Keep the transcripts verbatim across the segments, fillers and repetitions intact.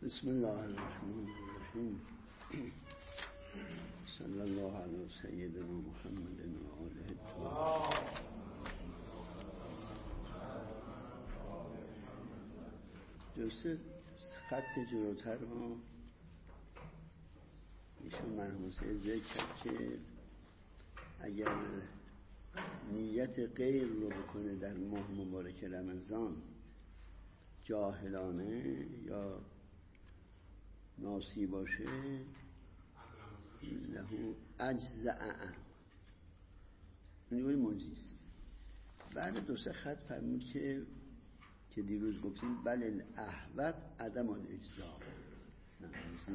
بسم الله الرحمن الرحیم. صلی الله علی سیدنا محمد و آله الطاهرین. دوست خط جلوتر ما ایشون مرحومه ذکر کرد که اگر نیت غیر رو بکنه در ماه مبارک رمضان جاهلانه یا ناسی باشه لهو اجزاء این موجیز. بعد دو سه خط فرمود که که دیروز گفتیم بل الاحوط عدم الاجزاء، نه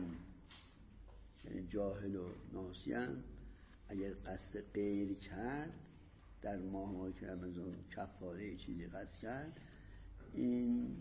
یعنی جاهل و ناسی هم اگر قصد غیر کرد در ماه مبارک رمضان کفاره چیزی قصد کرد این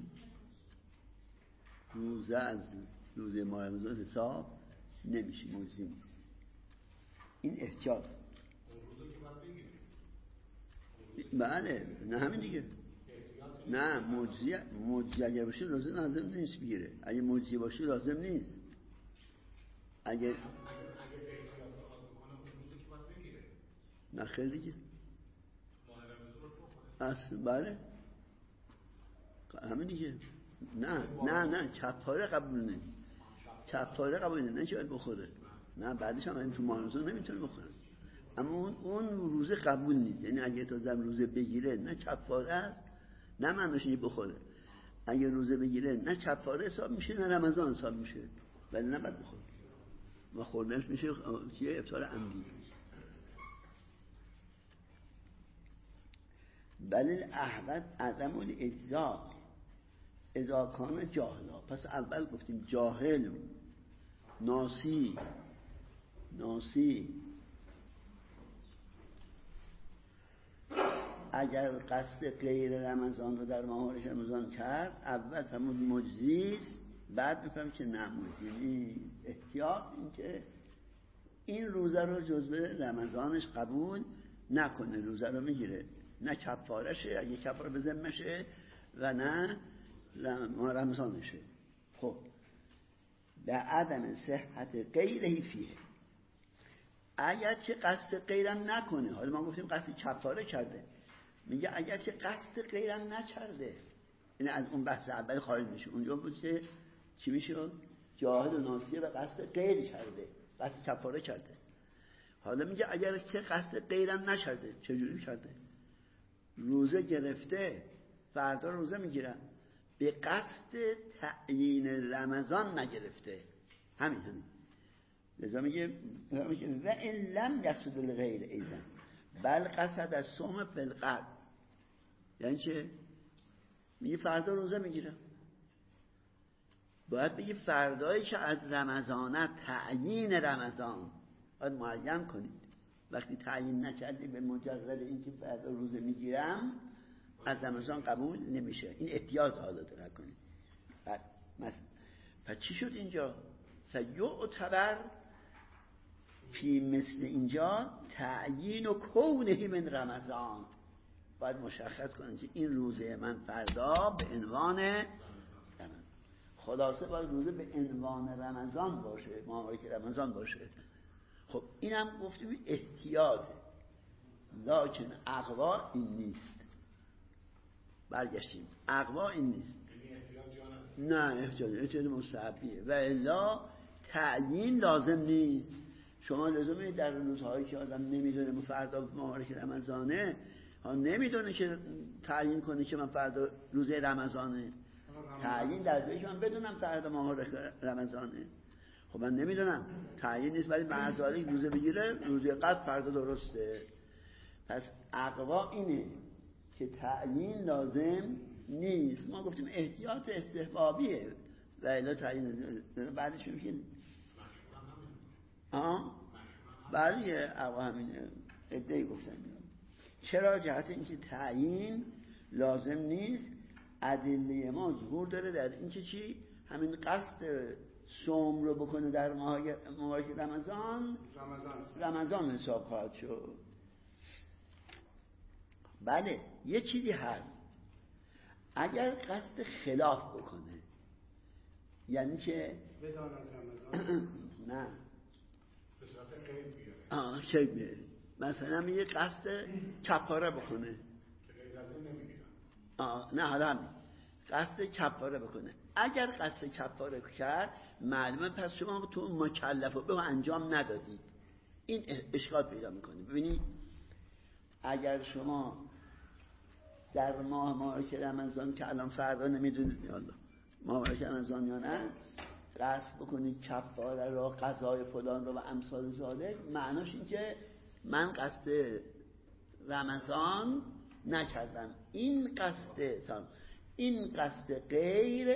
روزه از روزه ماه رمضان حساب نمیشه، مجزی نیست. این احتیاط. اون روزه که باید بگیریم. بله نه همین دیگه. نه مجزی مجزی اگر باشه لازم لازم نیست بگیره. اگه مجزی باشه لازم نیست. اگر اگر اگر احتیاط بخواد بکنه اون روزه که باید بگیره. نه خیلی دیگه. ماه رمضان رو بخوره. اصل بله. همین دیگه. نه نه نه کفاره قبول نیست. کفاره قبول نیست، نه که باید بخوره. نه بعدش هم این تو ماه رمضان نمیتونه بخوره. اما اون اون روزه قبول نیست. یعنی اگه تو زم روزه بگیره نه کفاره است نه معنیش اینه بخوره. اگه روزه بگیره نه کفاره حساب میشه نه رمضان حساب میشه، ولی نه بعد بخوره و خوردنش میشه چیه افطار عمدی. بل الاحوط عدم الاجزاء اذا کان جاهلا. پس اول گفتیم جاهل ناسی ناسی اگر قصد غیر رمضان رو در ماه رمضان کرد اول فهمون مجزیست، بعد میفهم که نه مجزی نیست. احتیاط این که این روزه رو جزو رمضانش قبول نکنه، روزه رو میگیره نه کفارشه اگه کفاره به ذمشه و نه رمضانشه. خب به عدم صحت غیره فیه، اگر چه قصد غیرم نکنه. حالا ما گفتیم قصد کفاره کرده، میگه اگر چه قصد غیرم نکرده، این از اون بحث اول خارج میشه. اونجا بود که چی میشه؟ جاهل و ناسی و قصد غیر کرده، قصد کفاره کرده. حالا میگه اگر چه قصد غیرم نکرده. چجوری کرده؟ روزه گرفته، فردا روزه میگیرم، به قصد تعیین رمضان نگرفته، همین همین لذا میگه و این لم یقصد الغیر ایضا بل قصد از صوم فی الغد. یعنی چه؟ میگه فردا روزه میگیرم، باید بگی فردایی که از رمضانه تعیین رمضان باید معین کنید. وقتی تعیین نکردی به مجرد اینکه فردا روزه میگیرم از رمضان قبول نمیشه. این احتیاط حالا داره کنید. بعد مثلا پس چی شد اینجا؟ فیعتبر فی مثل اینجا تعیین و کونه من رمضان. باید مشخص کنید که این روزه من فردا به عنوان رمضان. خلاصه باید روزه به عنوان رمضان باشه، مبارک رمضان باشه. خب اینم گفتیم احتیاطه، لکن اقوا این نیست. برگشتیم اقوا این نیست. نه احتیاط احتیاط مستحبیه و الا تعیین لازم نیست. شما لازمه در روزهایی که آدم نمیدونه فردا مبارک رمضانه ها نمیدونه که تعیین کنه که من فردا روزه رمضانه. تعیین در جایی که من بدونم فردا مبارک رمضانه. خب من نمیدونم، تعیین نیست، ولی معذاری روزه بگیره روزه قبل فردا درسته. پس اقوا اینه که تعیین لازم نیست. ما گفتیم احتیاط استحبابیه و الا تعیین بعدش میگه آه بله اقوا همینه. ادعی گفتن چرا؟ جهت اینکه تعیین لازم نیست. ادله ما ظهور داره در اینکه چی؟ همین قصد صوم رو بکنه در ماه مبارک رمضان رمضان رمضان حساب خواهد شد. بله یه چیزی هست، اگر قصد خلاف بکنه یعنی چه؟ بدان از رمضان نه به صورت غیب بیاره آه شیء بیاره. مثلا میگه قصد کفاره بکنه که غیر از این نمیگیرم. آه نه حالا همین قصد کفاره بکنه. اگر قصد کفاره کرد معلومه پس شما تو اون مکلفه به انجام ندادید. این اشکال پیدا میکنه. ببینید اگر شما در ماه مبارک رمضان که الان فردا نمیدونید الله ماه مبارک رمضان یا نه قصد بکنید کفاره را قضای فلان رو و امثال ذالک، معناش این که من قصد رمضان نکردم. این قصد این قصد غیر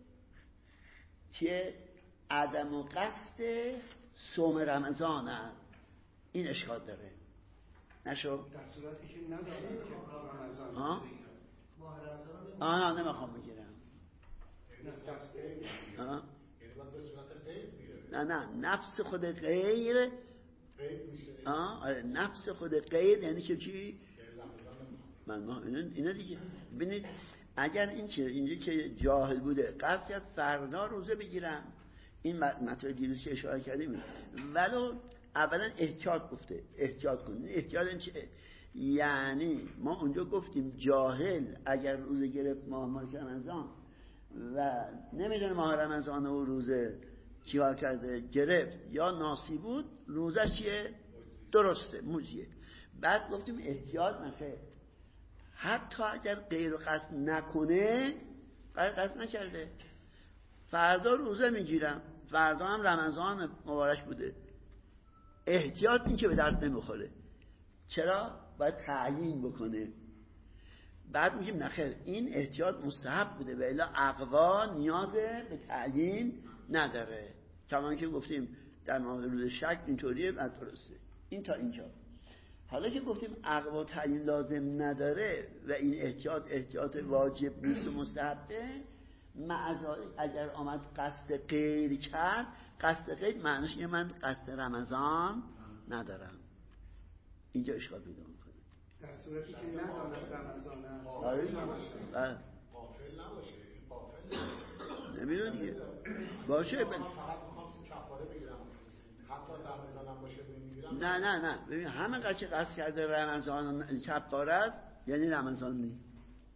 که عدم و قصد صوم رمضان است. این اشکال داره نشو در صورتی که نداریم که رمضان ها ماه رمضان آه نه نمیخوام بگیرم یعنی قصد غیب بیاره. آه یعنی باید به صورت غیب بیاره. نه نه نفس خود غیر غیب میشه. آه آره نفس خود غیر یعنی که چی یعنی رمضان نمیخوام. من اینا اینا دیگه ببینید اگر این چه اینجا که جاهل بوده قصد از فردا روزه بگیرم، این مطلب دیروز که اشاره کردیم، ولو اولا احتیاط گفته احتیاط کنید. احتیاط این چه؟ یعنی ما اونجا گفتیم جاهل اگر روزه گرفت ماه ماه رمضان و نمیدونه ماه رمضان و روزه چیکار کرده گرفت یا ناسی بود، روزه چیه؟ درسته مجزیه. بعد گفتیم احتیاط نخیر، حتی اگر غیر قصد نکنه، غیر قصد نکرده، فردا روزه میگیرم، فردا هم رمضان مبارک بوده، احتیاط این که به درد نمیخوره. چرا؟ باید تعیین بکنه. بعد میگیم نخیر این احتیاط مستحب بوده و الا اقوا نیاز به تعیین نداره. کما که گفتیم در مورد روز شک اینطوریه و درسته. این تا اینجا. حالا که گفتیم اقوا تعیین لازم نداره و این احتیاط احتیاط واجب نیست و مستحبه، معذالک اگر آمد قصد غیر کرد، قصد غیر معنیش اینه من قصد رمضان ندارم. اینجا اشکال پیدا میکنه. در صورتی که نداند رمضان است. آره غافل غافل نباشه. این غافل نمیدون دیگه باشه من فقط میخوام کفاره بگیرم، حتی رمضان هم باشه نمیگیرم. نه نه نه ببین همه قضیه که قصد کرده رمضان کفاره است یعنی رمضان نیست.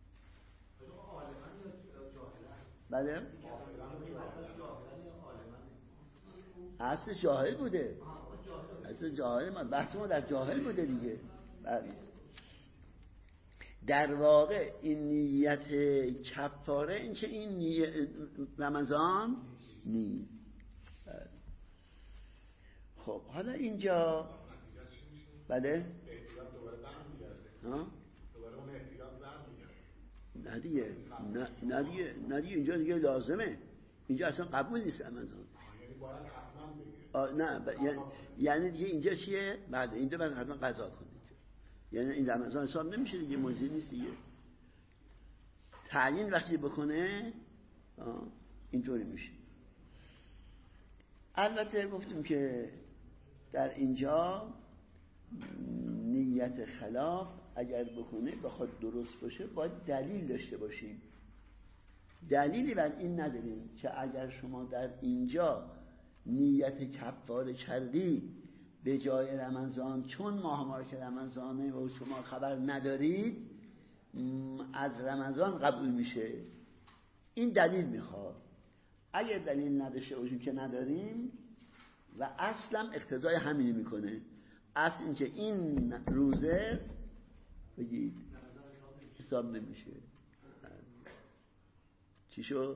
بله اصل جاهل بوده، اصل جاهل ما بحث ما در جاهل بوده دیگه. بله در واقع این نیت کفاره این که این نیت رمضان نیست. بله. خب حالا اینجا بله احتیاط دوباره برمیگرده. ها دوباره اون احتیاط برمیگرده. نه دیگه نه نه دیگه نه دیگه اینجا دیگه لازمه، اینجا اصلا قبول نیست رمضان. یعنی باید حتما بگیره. آه نه ب... یعنی... یعنی دیگه اینجا چیه؟ بعد اینجا باید حتما قضا کنید. یعنی این رمضان حساب نمیشه دیگه، مجزی نیست دیگه. تعیین وقتی بکنه آه اینطوری میشه. البته گفتیم که در اینجا نیت خلاف اگر بکنه بخواد درست باشه باید دلیل داشته باشیم. دلیلی بر این نداریم که اگر شما در اینجا نیت کفاره کردی به جای رمضان، چون ماه مبارک رمضانه و شما خبر ندارید از رمضان قبول میشه. این دلیل میخواد. اگر دلیل نداشته باشیم که نداریم و اصلا اقتضای همینی میکنه، اصل این که این روزه بگید حساب نمیشه. چی شد؟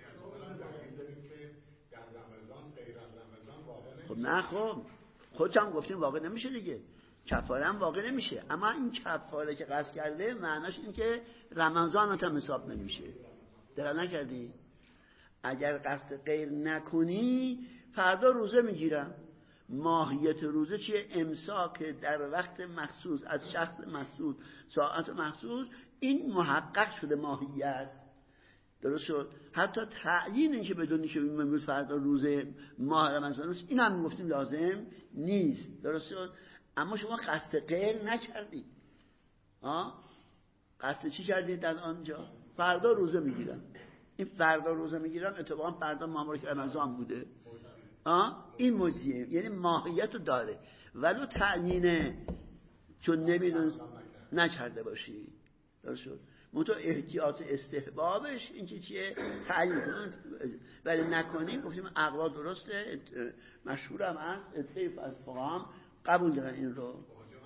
خب نه خب خودت هم گفتیم واقع نمیشه دیگه، کفاره هم واقع نمیشه. اما این کفاره که قصد کرده معناش این که رمضان هم حساب نمیشه. درست نکردی؟ اگر قصد غیر نکنی فردا روزه میگیرم. ماهیت روزه چیه؟ امساک در وقت مخصوص از شخص مخصوص ساعت مخصوص، این محقق شده ماهیت. درست شد؟ حتی تعیین این که بدونی که امروز فردا روزه ماه رمضان است این هم گفتیم لازم نیست. درست شد؟ اما شما قصد غیر نکردید. آه؟ قصد چی کردید در آنجا؟ فردا روزه میگیرم. این فردا روزه میگیرم اتفاقا فردا مبارک رمضان بوده. آه این مجزیه، یعنی ماهیت رو داره ولو تعیینه چون نمیدون نکرده باشی. درست شد. منتها احتیاط استحبابش این که چیه تعیین کنن ولی نکنیم. گفتیم اقوا درسته، مشهورم از ادعای از فقهام قبول دارن این رو.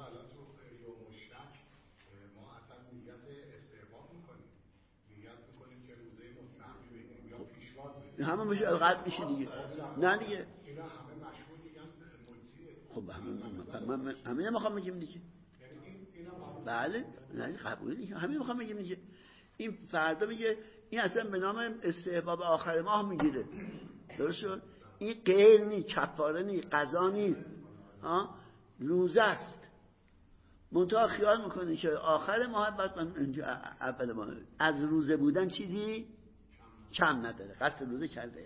همه میشه قطع میشه دیگه. نه دیگه خب همه همه نمیخوام بگیم دیگه. بله نه قبول دیگه، همه میخوام بگیم دیگه. این فردا میگه این اصلا به نام استحباب آخر ماه میگیره. درست شد. این غیر نیست، کفاره نیست، قضا نیست، ها روزه است. منتها خیال میکنه که آخر ماه بعد من اینجا اول ماه از روزه بودن چیزی کم نداره، قصد روزه کرده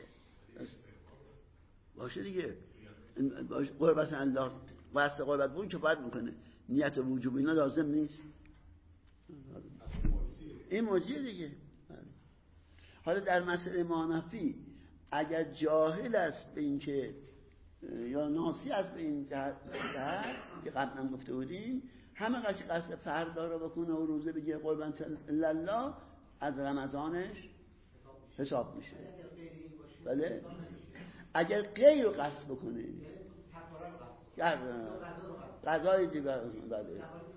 باشه دیگه. قربت الله واسه قربت بود که باید میکنه، نیت وجوب اینا لازم نیست. این موجیه دیگه. حالا در مسئله مانفی اگر جاهل است به این که یا ناسی است به این جهت که قبلا گفته بودیم همه قصد قصد فردا رو بکنه و روزه بگه قربان الله از رمضانش حساب میشه. بله اگر غیر رو قصد بکنه قضای دیگر بله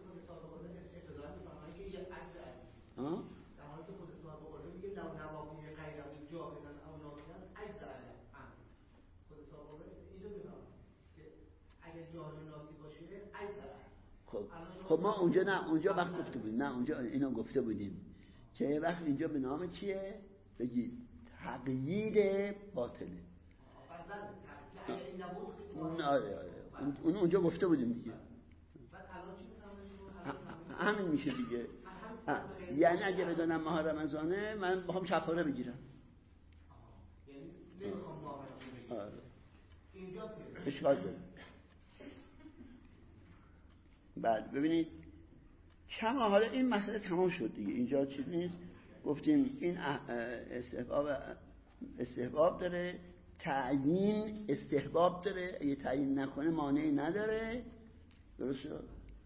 ها خب خب ما اونجا نه اونجا وقت گفته بودیم نه اونجا اینو گفته بودیم که وقت اینجا به نام چیه بگید تقیید باطله. آره آره اون اونجا گفته بودیم دیگه. همین میشه دیگه. یعنی اگه بدونم ماه رمضانه من بخوام کفاره بگیرم اشکال داره. بعد ببینید کما حالا این مسئله تمام شد دیگه. اینجا چیز نیست. گفتیم این استحباب استحباب داره، تعیین استحباب داره، اگه تعیین نکنه مانعی نداره. درست شد.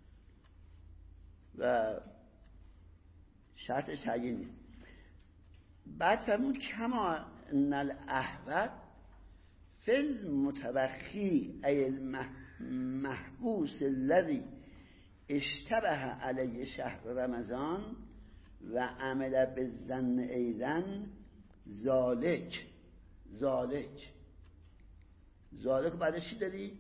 و شرط تعیین نیست. بعد فرمود کما ان الاحوط فی المتوخی ای المحبوس الذی اشتبه علیه شهر رمضان و عمل بالظن ایضا ذالک ذالک ذالک بعدش چی دارید؟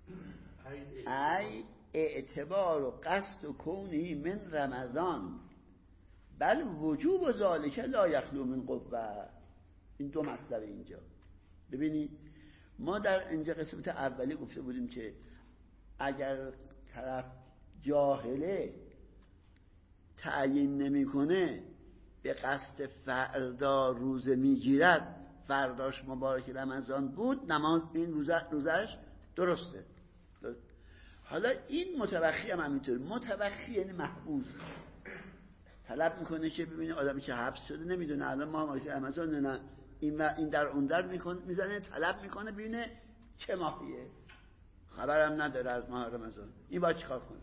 ای اعتبار و قصد و کونی من رمضان بل وجوب و ذالک لا یخلو من قوه. این دو مطلب اینجا ببینید. ما در اینجا قسمت اولی گفته بودیم که اگر طرف جاهله تعیین نمیکنه به قصد فردا روزه میگیرد، فرداش مبارک رمضان بود، نماز این روزه روزش درسته. حالا این متوخی هم همینطور. متوخی یعنی محبوس، طلب میکنه که ببینه آدمی که حبس شده نمیدونه الان ما مبارک رمضان نه این این در اون در میکنه میزنه طلب میکنه ببینه چه ماهیه، خبرم نداره از ماه رمضان، این باید چیکار کنه؟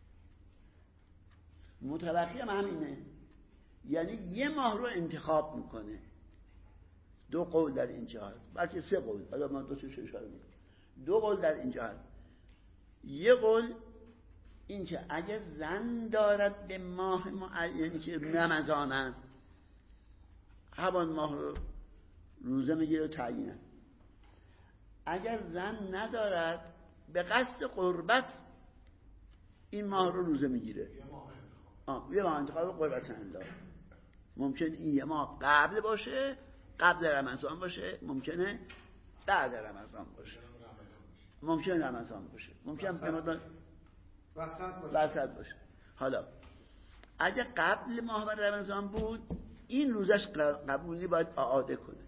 متوخی هم همینه، یعنی یه ماه رو انتخاب میکنه. دو قول در اینجا هست، بلکه سه قول، حالا ما دو تاش اشاره میکنم. دو قول در اینجا هست. یه قول این که اگه زن دارد به ماه معینی که رمضان است همون ماه رو روزه میگیره و تعیینه. اگر زن ندارد به قصد قربت این ماه رو روزه میگیره. آه یه ماه انتخاب قربت الله. ممکن این یه ماه قبل باشه، قبل رمضان باشه، ممکنه بعد رمضان باشه، ممکن رمضان باشه، ممکن به مدت وسط باشه. حالا اگه قبل ماه رمضان بود این روزش قبولی باید اعاده کنه.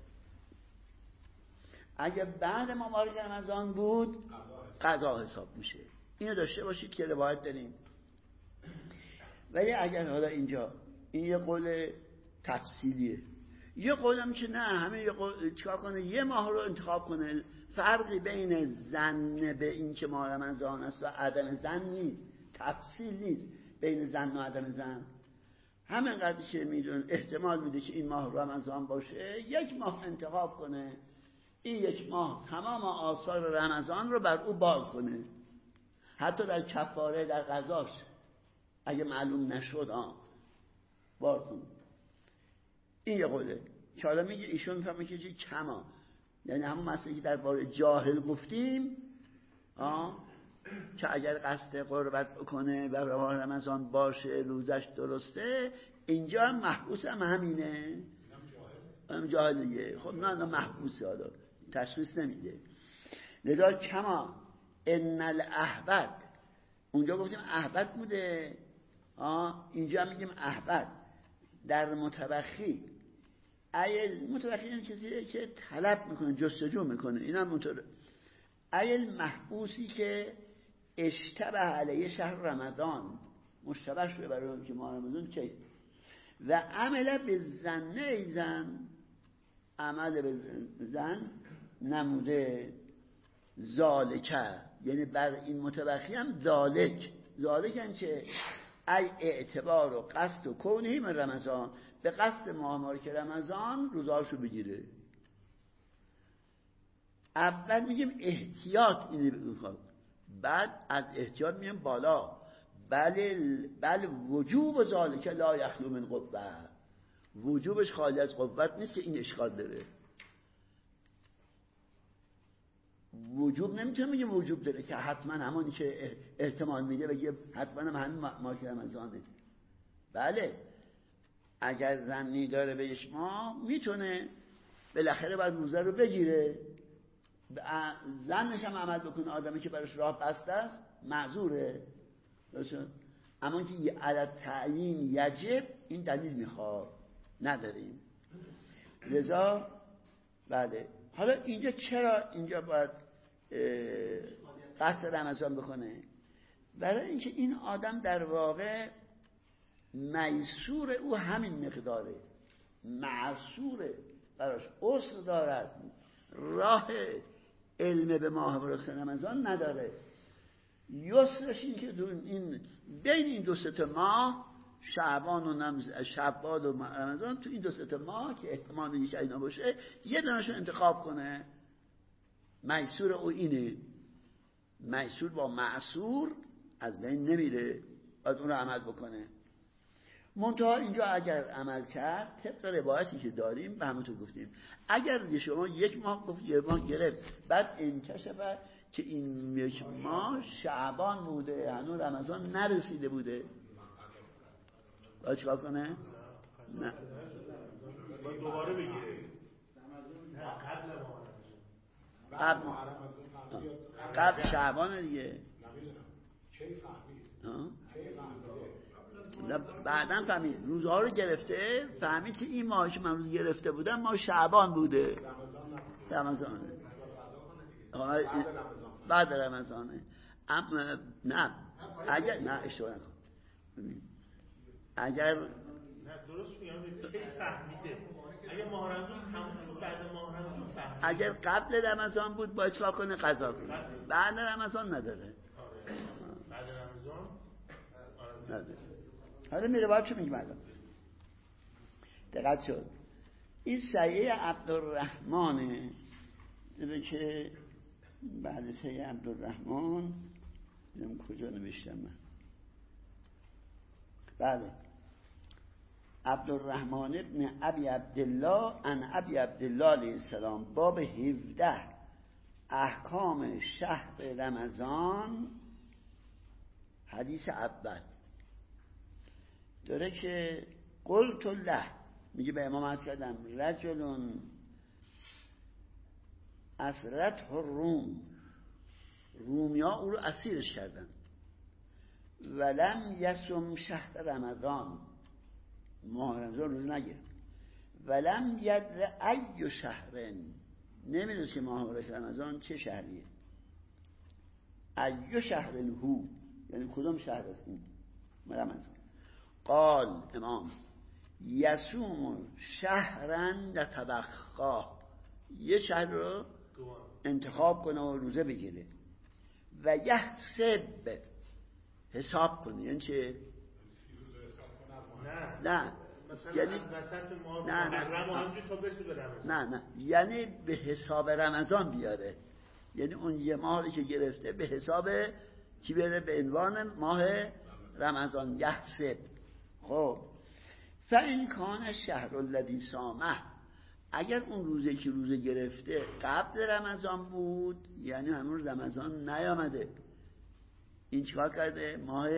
اگه بعد مبارک رمضان بود قضا حساب میشه. اینو داشته باشید که روایت داریم. ولی اگر حالا اینجا این یه قول تفصیلیه، یه قولم که نه همه یه قول چیکار کنه یه ماه رو انتخاب کنه. فرقی بین زن به این که ماه رمضان است و عدم زن نیست، تفصیل نیست بین زن و عدم زن. همینقدر که میدون احتمال میده که این ماه رمضان باشه، یک ماه انتخاب کنه، این یک ماه تمام آثار رمضان رو بر او بار کنه، حتی در کفاره در قضاش اگه معلوم نشد آن بار کنه. این یه قوله که حالا میگه ایشون فهمه که چی کما، یعنی همون مسئله که در باره جاهل گفتیم آه که اگر قصد قربت بکنه و ماه رمضان باشه روزش درسته، اینجا هم محبوس هم همینه، هم جاهلیه. خب نه نه محبوسه، حالا تشخیص نمیده. لذا کما ان الاحبت، اونجا گفتیم احبت بوده آه اینجا هم میگیم احبت. در متبخی ایل متبخی یعنی کسی که طلب میکنه جستجو میکنه، این هم متبخی. ایل محبوسی که اشتبه علیه شهر رمضان، مشتبه شده برای اون که ماه رمضان که و عمل به زنه ای زن، عمل به زن نموده ذالکه، یعنی بر این متبخی هم ذالک ذالک یعنی چه؟ ای اعتبار و قصد و کونه من رمضان، به قصد ماه که رمضان روزاشو بگیره. اول میگیم احتیاط اینه بخواد، بعد از احتیاط میگیم بالا بل بل وجوب ذالک لا یخلو من قوه، وجوبش خالی از قوت نیست که این اشکال داره. وجوب نمیتونه میگه وجوب داره که حتما همونی که احتمال میده بگه حتما هم همین ماه رمضانه. بله اگر زنی داره بهش ما میتونه بالاخره باید روزه رو بگیره، زنش هم عمل بکنه، آدمی که براش راه بسته است معذوره. اما که عدد تعیین یجب این دلیل میخواد نداریم. لذا بله حالا اینجا چرا اینجا باید قصد رمضان بکنه؟ برای اینکه این آدم در واقع میسور او همین مقداره، معسوره براش عسر دارد، راه علم به ماه رمضان نداره. یسرش این که این بین این دو سه ماه شعبان و نمز... شعبان و رمضان، تو این دو سه ماه که احتمال یک اینا باشه یه دانشو انتخاب کنه. میسور او اینه، میسور با معسور از بین نمیره، باید اون رو عمل بکنه. منتها اینجا اگر عمل کرد طبق روایتی که داریم به همونطور گفتیم، اگر شما یک ماه گفت یک ماه گرفت بعد انکشف که این یک ماه شعبان بوده هنوز رمضان نرسیده بوده، باید چیکار کنه؟ نه باید دوباره بگیره قبل قبل شعبان دیگه. چه فهمید؟ چه فهمید؟ بعداً فهمید روزها رو گرفته، فهمید که این ماه که من روز گرفته بودم ماه شعبان بوده، رمضان رمضانه بعد رمضانه. اما نه اگر نه اشتباه نکن، اگر نه درست میگم چه فهمیده؟ اگر ماه رمضان همون شد بعد ماه رمضان فهمید، اگر قبل رمضان بود باید چیکار کنه؟ قضا کنه. بعد رمضان نداره، بعد رمضان نداره. حالا میره باید چه میگم الان دقت شد. این سیه عبدالرحمنه دیده که بعد سیه عبدالرحمن دیدم کجا نوشتم من. بله عبدالرحمن ابن ابی عبدالله ان ابی عبدالله علیه السلام، باب هفده احکام شهر رمضان، حدیث اول داره که قلت له، میگه به امام عرض کردم رجل اسرته الروم، رومیا او رو اسیرش کردن، ولم یصم شهر رمضان، ماه رمضان روز نگرفت، ولم یدر ای شهر، نمیدونه که ماه رمضان چه شهریه، ای شهر هو یعنی کدوم شهر است این رمضان. قال امام یسوم شهرن در طبخا، یه شهر رو انتخاب کنه و روزه بگیره. و یحسب، حساب کنه. یعنی چه؟ نه نه یعنی وسط ما نه نه نه تا برسه به رمضان. نه نه یعنی به حساب رمضان بیاره. یعنی اون یه ماهی که گرفته به حساب چی بره؟ به عنوان ماه رمضان. یحسب. خب فإن کان الشهر الذی صامه، اگر اون روزه که روزه گرفته قبل رمضان بود، یعنی هنوز رمضان نیامده، این چیکار کرده؟ ماه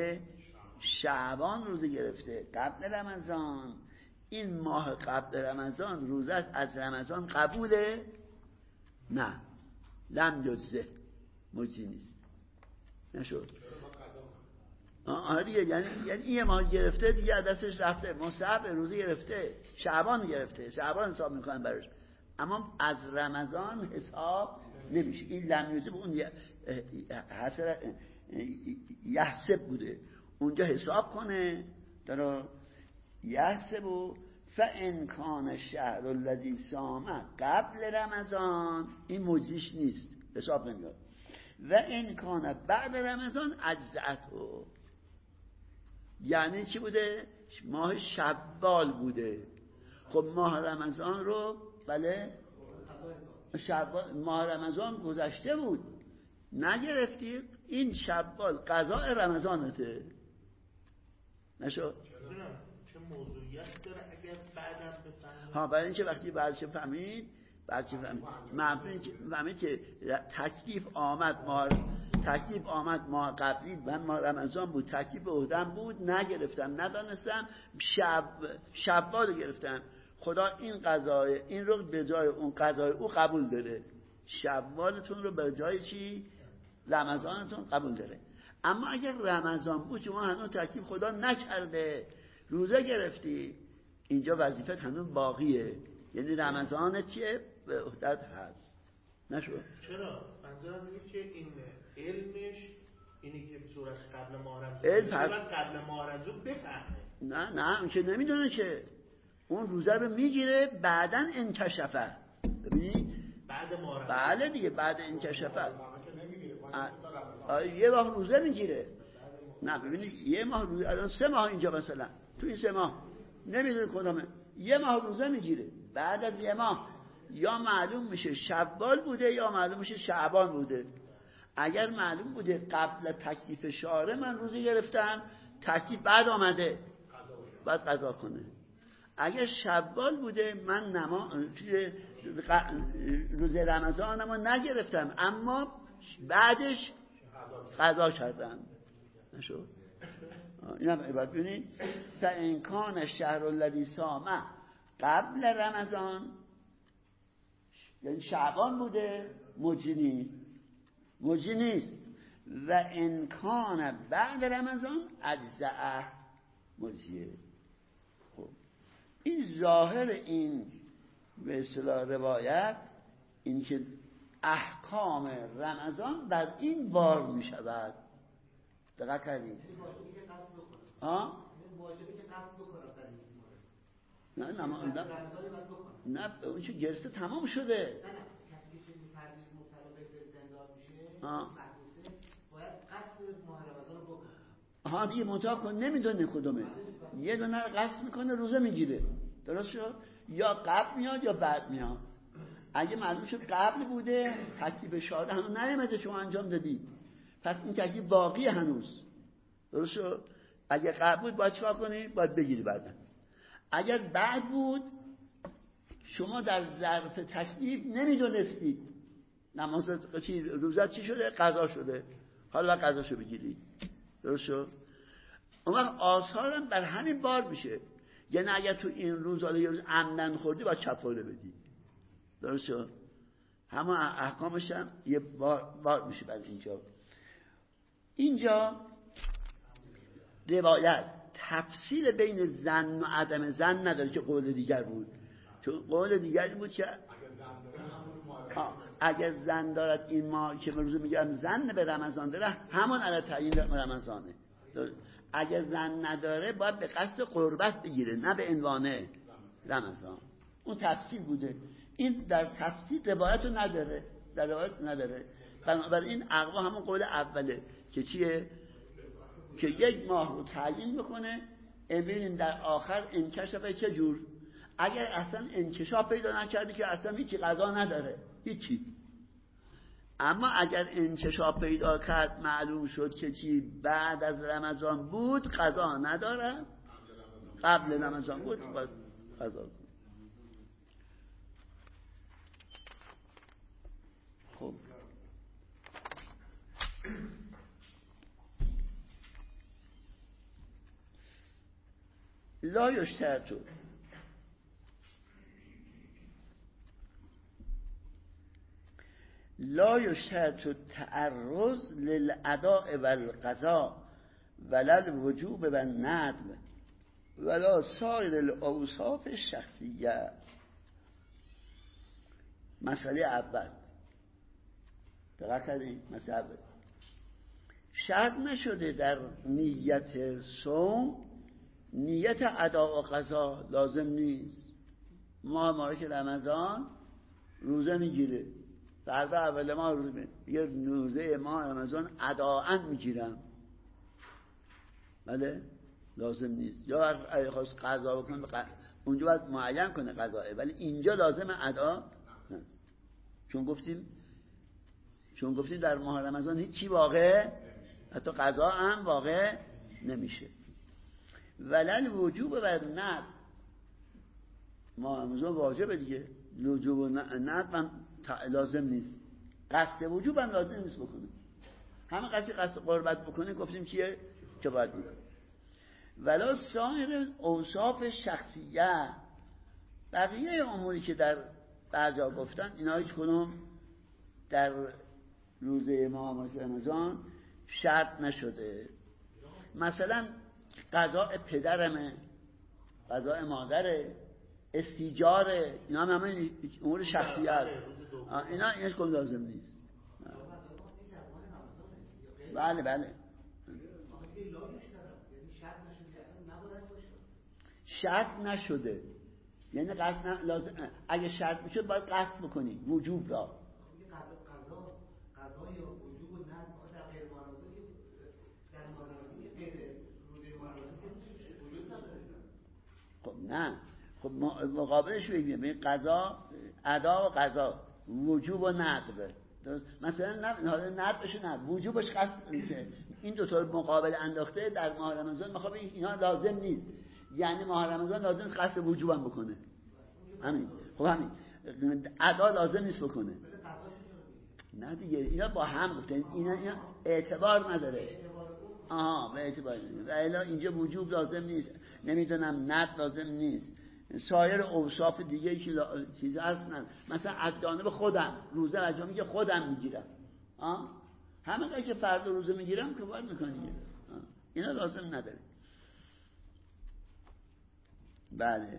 شعبان روزه گرفته قبل رمضان، این ماه قبل رمضان روزه از رمضان قبوله؟ نه، لم یجزه، مجزی نیست، نشد. آره دیگه، یعنی یعنی این ماه گرفته دیگه از دستش رفته، مصعب روزه گرفته، شعبان گرفته، شعبان حساب میکنن براش، اما از رمضان حساب نمیشه. این لم یجزه به اون حسر یحسب بوده، اونجا حساب کنه در یحسب. و فإن کان الشهر الذی صامه قبل رمضان، این مجزیش نیست، حساب نمیاد. و این کان بعد رمضان اجزأته، یعنی چی بوده؟ ماه شوال بوده. خب ماه رمضان رو بله شوال، ماه رمضان گذشته بود نگرفتی، این شوال قضاء رمضانته، نشد؟ چه موضوعیت داره اگر بعدم بفهمید؟ ها، برای اینکه وقتی بعدش فهمید بعدش فهمید فهمید که تکلیف آمد ماه تکلیف آمد ماه قبلی من ماه رمضان بود، تکلیف عهدم بود، نگرفتم، ندانستم، شب شوال گرفتم، خدا این قضای این رو به جای اون قضای او قبول داره، شوالتون رو به جای چی؟ رمضانتون قبول داره. اما اگر رمضان بود شما هنوز تکلیف خدا نکرده، روزه گرفتی، اینجا وظیفت هنوز باقیه، یعنی رمضان چیه؟ به عهدت هست، نشد؟ چرا؟ منظورم اینه که این علمش اینی که به صورت قبل ماه رمضان علم باید قبل ماه رمضان بفهمه. نه نه اون که نمیدونه، که اون روزه رو میگیره بعدن انکشفه. ببینی؟ بعد ماه رمضان. بله دیگه، بعد انکشفه یه ماه روزه میگیره. نه ببینید یه ماه روزه، الان سه ماه اینجا مثلا تو این سه ماه نمیدونه کدامه، یه ماه روزه میگیره، بعد از یه ماه یا معلوم میشه شوال بوده یا معلوم میشه شعبان بوده. اگر معلوم بوده قبل تکلیف شاره من روزه گرفتم، تکلیف بعد آمده، بعد قضا کنه. اگر شوال بوده من نما توی روز رمضانمو نگرفتم اما بعدش قضا کردم، نشد؟ اینم عبارت ببینید فإن کان الشهر الذی صامه قبل رمضان، یعنی شعبان بوده، مجزی نیست، مجزی نیست. و ان کان بعد رمضان اجزأه، مجزیه. خب این ظاهر این به اصطلاح روایت این که احکام رمضان بر این بار می شود. دقت کردید؟ ها؟ نه نه نه نه اون چه گرفته تمام شده. ها ها دیگه منتها کن نمیدونه کدومه، یه دونه رو قصد میکنه روزه میگیره، درست شد؟ یا قبل میاد یا بعد میاد. اگه معلوم شد قبل بوده تکلیف شاده هنوز نیامده شما انجام دادی، پس این تکلیف باقی هنوز، درست شد؟ اگه قبل بود باید چیکار کنی؟ باید بگیری بعدن. اگر بعد بود شما در ظرف تکلیف نمیدونستی نماز چی روزه چی شده؟ قضا شده، حالا قضاشو بگیری، درست شد؟ اون وقت آثارم بر همین بار میشه. یعنی اگر تو این روز حالا یه روز عمدن خوردی باید کفاره بدی، درست شد؟ همه احکامش هم یه بار, بار میشه بعد. اینجا اینجا روایت تفصیل بین زن و عدم زن نداره که قول دیگر بود، چون قول دیگری بود که اگر زن دارد این ما که روزه میگم زن به رمضان داره همون علی تعیین رمضانه. اگه زن نداره باید به قصد قربت بگیره، نه به عنوان رمضان. اون تفصیل بوده. این در تفصیل روایت رو نداره، در روایت نداره. بنابراین اقوا همون قول اوله که چیه؟ که یک ماه رو تعیین بکنه، ببینیم در آخر انکشاف چه جور. اگر اصلا انکشاف پیدا نکردی که اصلا هیچی قضا نداره، هیچی. اما اگر انکشاف پیدا کرد، معلوم شد که چی بعد از رمضان بود، قضا نداره، قبل رمضان بود باید قضا کنه. خب لا یشترط لا یشترط التعرض للاداء والقضاء ولا الوجوب والندب ولا سایر الاوصاف الشخصیه. مسئله اول دقت کردید؟ مسئله اول شرط نشده در نیت صوم نیت ادا و قضا لازم نیست. ما مبارک رمضان روزه میگیره، فردا اول ما روزه میگیره، یه روزه ما رمضان اداءً میگیرم، بله لازم نیست. یا اگه خواست قضا بکنه بق... اونجا باید معین کنه قضاه، ولی اینجا لازم ادا نه. چون گفتیم چون گفتیم در ماه رمضان هیچی واقع، حتی قضا هم واقع نمیشه. ولل وجوب و ند، ماه رمضان واجبه دیگه، وجوب و ند هم لازم نیست. قصد وجوب هم لازم نیست بکنه. همه قصد قصد قربت بکنه گفتیم چیه که باید بکنه. ولا سایر اوصاف شخصیه، بقیه اموری که در بعضا گفتن اینا هیچ کنم در روزه ماه رمضان شرط نشده. مثلا قضاء پدرمه، قضاء مادره، استیجاره، اینا همه امور شخصیت، اینا هیچ کنم لازم نیست. بله بله شرط نشده، یعنی قصد ن... لازم... اگه شرط میشد باید قصد بکنی وجوب را. قضا قضا یا وجوب و ند در غیر معارضه در معارضه غیر روزه معارضه وجود نداره. خب نه، خب مقابلش بگیم قضا ادا و قضا وجوب و ندب. مثلا نه ندبش نه وجوبش قصد میشه. این دو تا مقابل انداخته در ماه رمضان. میخوام اینا لازم نیست، یعنی ماه رمضان لازم نیست قصد وجوبم بکنه. همین. خب همین ادا لازم نیست بکنه. نه دیگه اینا با هم گفتن، اینا, اینا اعتبار نداره. آها به اعتبار نداره. الا اینجا وجوب لازم نیست، نمیدونم ند لازم نیست، سایر اوصاف دیگه که لا... چیز هست نه. مثلا عدانه به خودم روزه رجا میگه خودم میگیرم، آه همه قضیه که فردا روزه میگیرم که باید میکنی، اینا لازم نداره. بله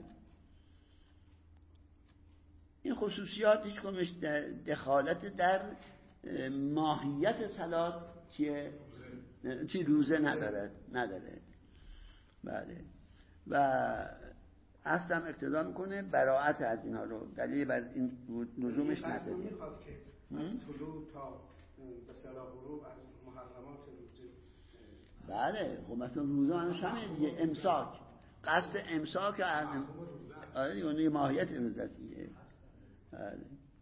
این خصوصیات هیچ کنش دخالت در ماهیت صلات چیه؟ چی روزه نداره نداره. بله و اصلا اقتضا میکنه براعت از اینها رو، دلیل بر این لزومش نداره. میخواد که از طلوع تا به صلاح غروب از محرمات روزه. بله خب مثلا روزه منش همینه دیگه، امساک، قصد امساک از آره دیگه اون ماهیت روزه است دیگه. بله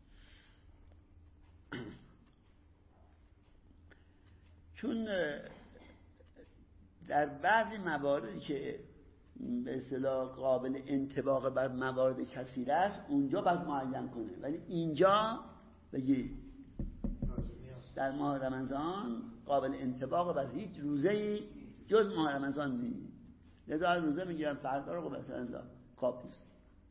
چون در بعضی مواردی که به اصطلاح قابل انطباق بر موارد کثیره است اونجا باید معین کنه، ولی اینجا بگی در ماه رمضان قابل انطباق بر هیچ روزه‌ای جز ماه رمضان نیست. لذا روزه میگیرم فردا رو قبل فردا کافی است.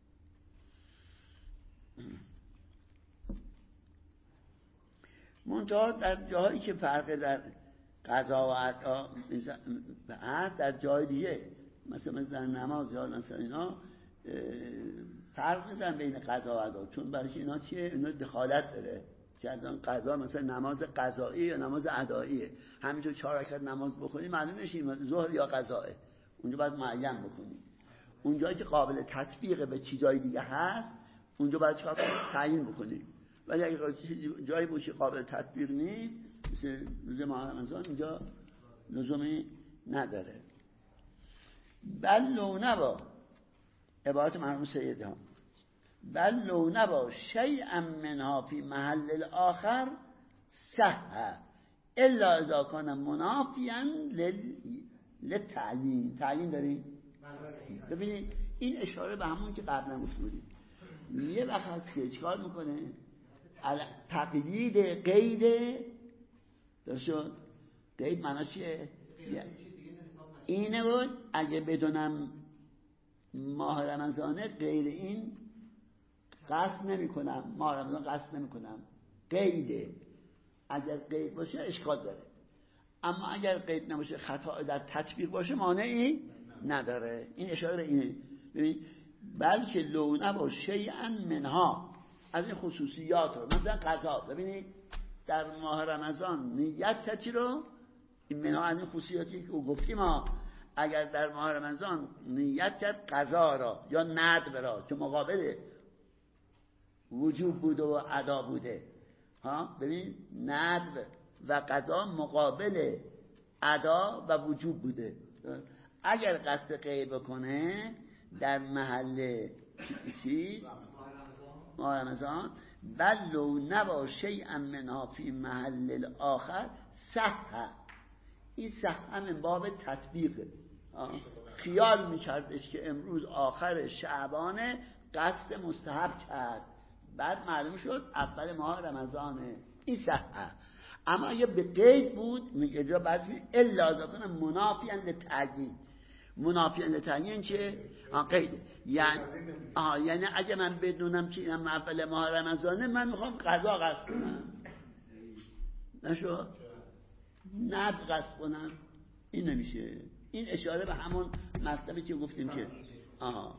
منتها در جاهایی که فرق در قضا و ادا هست، در جای دیگه مثلا مثل در نماز یا مثلا اینا فرق میزن بین قضا و ادا، چون برای اینا چیه؟ اینا دخالت داره، که از آن قضا مثلا نماز قضایی یا نماز اداییه، همینطور چهار رکعت نماز بخونی معلوم نشه ظهر یا قضایه، اونجا باید معین بکنی. اونجایی که قابل تطبیق به چیزای دیگه هست اونجا باید چیکار کنی؟ تعیین بکنی. ولی اگه جایی باشه قابل تطبیق نیست مثل روز ماه رمضان اینجا لزومی نداره. بل لو نبا، عبارت مرحوم سید ها، بل لو نبا شیئا منها فی محل الاخر صح الا اذا کان منافیا للتعیین. تعیین داریم؟ ببینید این اشاره به همون که قبلا گفته بودیم، یه وقت که چیکار میکنه؟ تقیید قید درشون. قید معناش چیه؟ اینه بود اگه بدونم ماه رمضانه غیر این قصد نمی کنم، ماه رمضان قصد نمی کنم، قیده. اگر قید باشه اشکال داره، اما اگر قید نباشه خطا در تطبیق باشه مانعی نداره. این اشاره به اینه. ببین بلکه لو نبا شیئا منها، از این خصوصیات رو مثلا قضا. ببینید در ماه رمضان نیت چی رو؟ این منها از این خصوصیاتی که گفتیم ما، اگر در ماه رمضان نیت کرد قضا را یا ندب را که مقابل وجوب بوده و ادا بوده، ها ببین ندب و قضا مقابل ادا و وجوب بوده، اگر قصد قید بکنه در محل چیز ماه رمضان بل لو نبا شیئا منها فی محل الاخر صح. این صح من باب تطبیقه. خیال میکردش که امروز آخر شعبانه قصد مستحب کرد، بعد معلوم شد اول ماه رمضانه، این صح. اما اگه به قید بود میگه جا بعد می الا اذا کان منافیا للتعیین. منافیا للتعیین چه؟ آن قیده. یعنی آه یعنی اگه من بدونم که اینم اول ماه رمضانه من میخوام قضا قصد کنم، نشو ند قصد کنم، این نمیشه. این اشاره به همون مطلبی که گفتیم که آها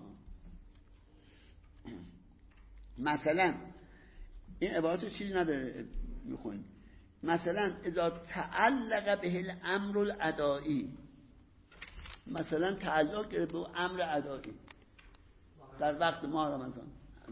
مثلا این عبارت چیزی نداره میخونیم. مثلا اذا تعلق به الامر الادائی، مثلا تعلق به امر ادائی در وقت ماه رمضان،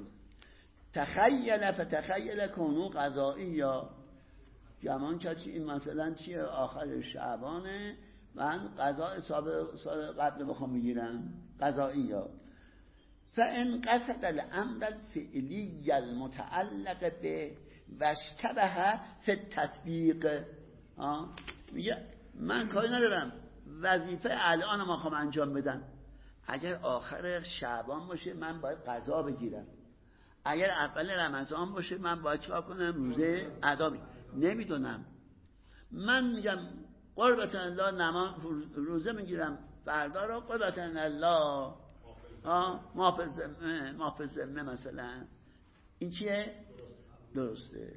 تخیل فتخیل کونو قضایی یا گمان کرد این مثلا چیه آخر شعبانه من قضا سال قبل بخوام بگیرم قضایی یا فان قصد الامر الفعلی المتعلق به واشتبه فی التطبیق. میگه من کاری ندارم وظیفه الان ما خوام انجام بدم، اگر آخر شعبان باشه من باید قضا بگیرم، اگر اول رمضان باشه من باید چیکار کنم؟ روزه ادا بگیرم. نمیدونم، من میگم قربتن الله نماز روزه میگیرم فردا رو قربتن الله محافظ محافظ مثلا، این چیه؟ درسته.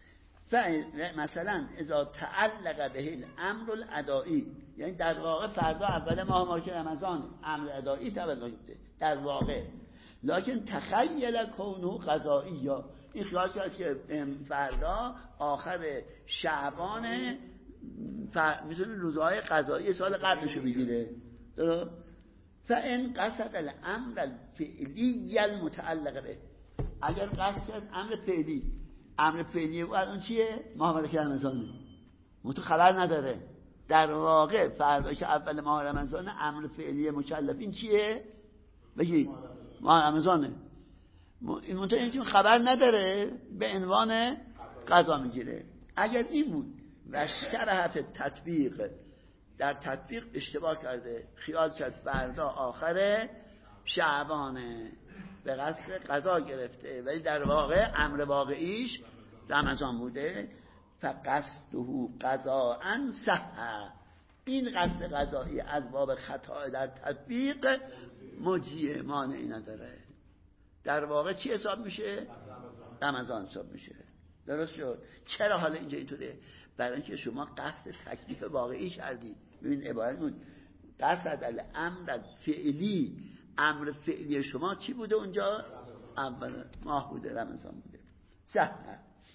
مثلا اذا تعلق به الامر الادائی، یعنی در واقع فردا اول ماه ماه رمضان امر ادائی تعلق در واقع، لکن تخیل کونه قضایی یا این خیال کرد که فردا آخر شعبانه فر... میتونه روزهای قضایی سال قبلشو بگیره. فان قصد الامر الفعلی المتعلق به، اگر قصد کرد امر فعلی، امر فعلی و اون چیه؟ ماه رمضانه، متو خبر نداره در واقع فردا که اول ماه رمضان امر فعلی مکلفین چیه؟ بگی ماه رمضانه، این منطقه اینکه خبر نداره به عنوان قضا میگیره. اگر این بود و شرح تطبیق، در تطبیق اشتباه کرده، خیال کرد فردا آخر شعبانه به قصد قضا گرفته ولی در واقع امر واقعیش رمضان بوده، فقصده قضاء صح. این قصد قضایی از باب خطا در تطبیق مجیه، مانعی نداره، در واقع چی حساب میشه؟ رمضان حساب میشه. درست شد؟ چرا حالا اینجا اینطوره؟ برای اینکه شما قصد تکلیف واقعی کردید. ببین عبارت بود قصد الامر فعلی، امر فعلی شما چی بوده اونجا؟ اول ماه بوده، رمضان بوده. صح.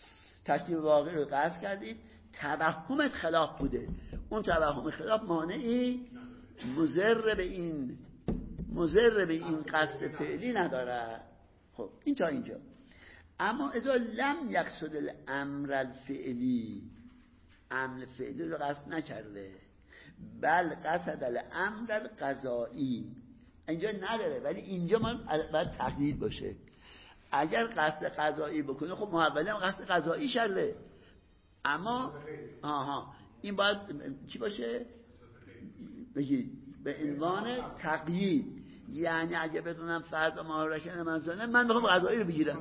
تشریف واقع رو قصد کردید، توهمت خلاف بوده، اون توهم خلاف مانعی مضر به این مضر به این قصد فعلی نداره. خب این تا اینجا. اما اذا لم یقصد الامر الفعلی، امر فعلی رو قصد نکرده، بل قصد الامر القضایی، اینجا نداره، ولی اینجا ما باید تقیید باشه. اگر قصد قضایی بکنه خب محوله هم قصد قضایی شده، اما آها این باید چی باشه؟ بگید به عنوان تقیید. یعنی اگه بدونم فردا ماهرکه نمازانه من بخوام قضایی رو بگیرم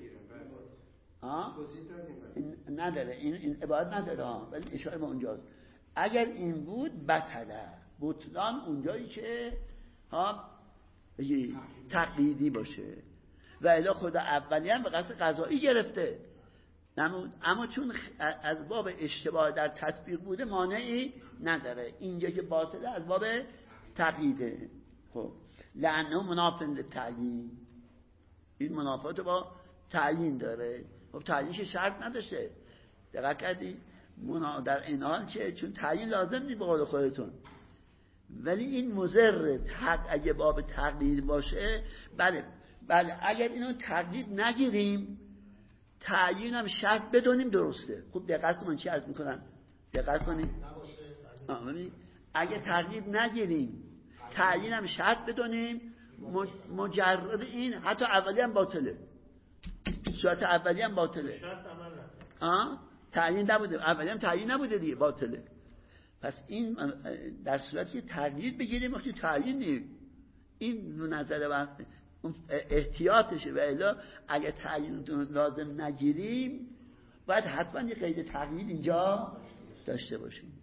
ها نداره، این این عبارت نداره ها، ولی اشاره به اونجاست. اگر این بود بطله، بطلان اونجایی که ها تقییدی باشه، و الا خود اولی هم به قصد قضایی گرفته نمود، اما چون از باب اشتباه در تطبیق بوده مانعی نداره. اینجا که باطله از باب تقییده. خب لعنه منافن للتعیین، این منافات با تعیین داره. خب تعیینش شرط نداشته، دقت کردی؟ در این حال چه؟ چون تعیین لازم نیست به قول خودتون، ولی این مضر تق... اگه باب تقیید باشه بله بله اگر اینو تقیید نگیریم تعیین هم شرط بدونیم درسته. خب دقت من چی عرض میکنم؟ دقت کنیم اگه تقیید نگیریم تعیین هم شرط بدونیم، مجرد این حتی اولی هم باطله، صورت اولی هم باطله. آه تعیین نبوده، اولی هم تعیین نبوده دیگه، باطله. پس این در صورتی تقیید بگیریم، وقتی تعیین نیم این نظر وقت احتیاطشه، و الا اگه تعیین لازم نگیریم باید حتما یه قید تقیید اینجا داشته باشیم.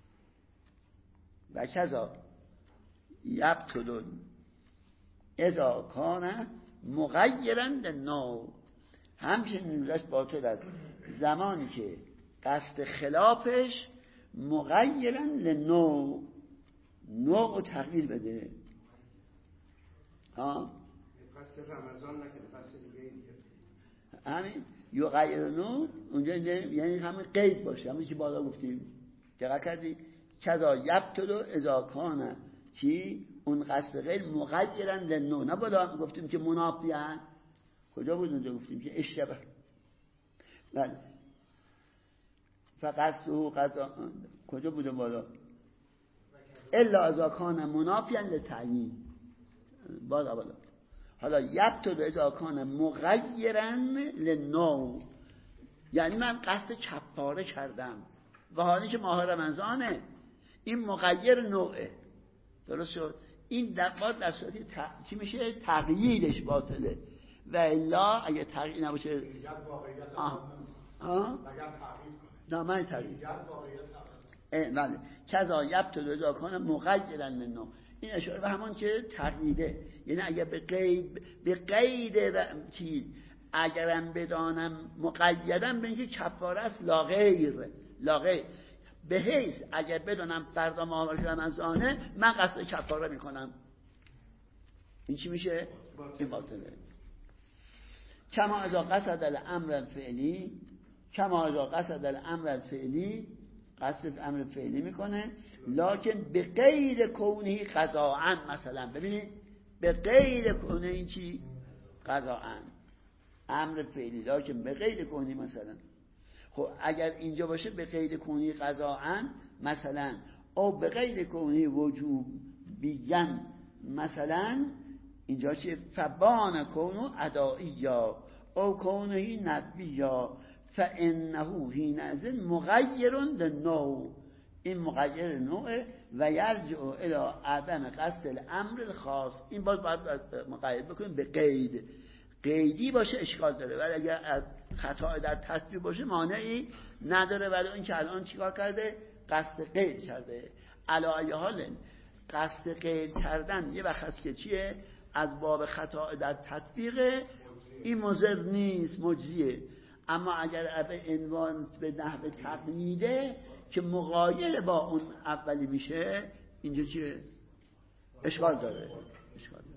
و کذا یبطل اذا کان مغیرا للنوع، همچنین نوعش باطل است زمانی که قصد خلافش مغیرا للنوع، نوع رو تغییر بده. ها قصد رمضان نکنه، قصد دیگه دیگه همین یغیر نوع اونجا یعنی همین قید باشه، همین که بالا گفتیم. دقت کردی؟ کذا یبطل اذا کان چی؟ اون قصد غیر مغیرا للنوع، نه بالا گفتیم که منافیان. کجا بود اونجا گفتیم که اشتباه. بله فقصده قضا کجا بوده بالا؟ الا اذا کان منافیا للتعیین، بالا بالا. حالا یبطل اذا کان مغیرا للنوع، یعنی من قصد کفاره کردم و حالی که ماه رمضانه، این مغیر نوعه، درست شد؟ این در در صورتی ت... چی میشه؟ تقییدش باطله، و الا اگه تقیید نباشه آه آه نه من تقیید بله کذا یبطل اذا کان مغیرا للنوع، این اشاره به همون که تقییده. یعنی اگر به قید به قید چی اگرم بدانم مقیدم به اینکه کفاره است لا غیر لا غیر، به حیث اگر بدانم فردا ماه رمضانه من قصد کفاره میکنم، این چی میشه؟ این باطله. کما اذا قصد الامر الفعلی، کما اذا قصد الامر الفعلی، قصد امر فعلی میکنه لکن به قید کونه قضاء، مثلا ببینید به قید کونه این چی؟ قضاء، امر فعلی لکن به قید کونه مثلا. خب اگر اینجا باشه به قید کونه قضاء مثلا، او به قید کونه وجوب بیان مثلا، اینجا چه؟ فبان کونو ادائیا او کونه ندبیا فانه حینئذ مغیر للنوع، این مغیر نوعه و یرجع الی عدم قصد الامر الخاص. این باز باید مقید بکنیم به قید، قیدی باشه اشکال داره، ولی اگر از خطا در تطبیق باشه مانعی نداره. ولی این که الان چیکار کرده؟ قصد قید کرده. علی ای حال قصد قید کردن یه وقت هست که چیه؟ از باب خطا در تطبیق، این مضر نیست، مجزیه. اما اگر به عنوان به نحو تقییده که مغایر با اون اولی میشه، اینجا چیه؟ اشکال داره، اشکال داره.